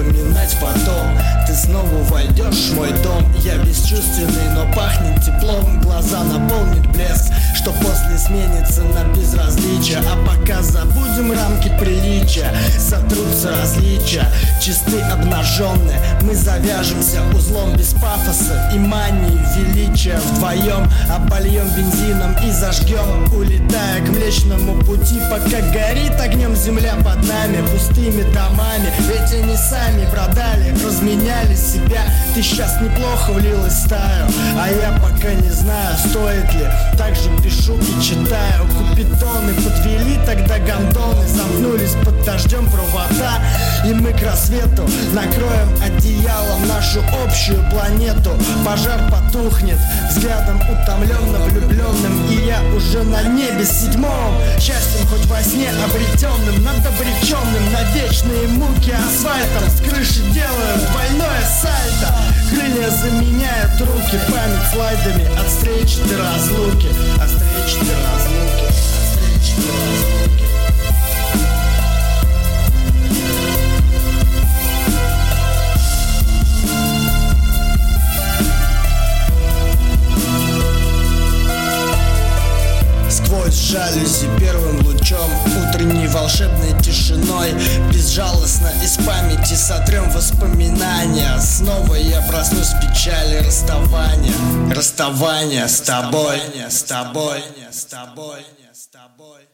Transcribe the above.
вспоминать потом. Ты снова войдешь в мой дом. Я бесчувственный, но пахнет теплом. Глаза наполнит блеск, что после сменится на безразличие. А пока забудем рамки приличия, сотрутся различия. Чисты обнаженные, мы завяжемся узлом без пафоса и мании величия. Вдвоем обольем бензином и зажгем, улетая к Млечному Пути, пока горит огнем земля под нами, пустыми домами. Ведь они сами продали, разменяли себя. Ты сейчас неплохо влилась в стаю, а я пока не знаю, стоит ли. Также пишу и читаю. Купидоны подвели тогда гондоны, замкнулись под дождем провода, и мы к рассвету накроем одеялом нашу общую планету. Пожар потухнет взглядом утомленно влюбленным, и я уже на небе седьмом, счастьем хоть во сне обретенным, над обреченным на вечные муки асфальтом. С крыши делаю двойное сальто, крылья заменяют руки, память слайдами от встречи до разлуки, от встречи до разлуки, от встречи до разлуки. Сквозь жалюзи первым лучом, утренней волшебной тишиной, безжалостно из памяти сотрем воспоминания. Снова я проснусь в печали расставания, расставания с тобой, с тобой, с тобой, с тобой.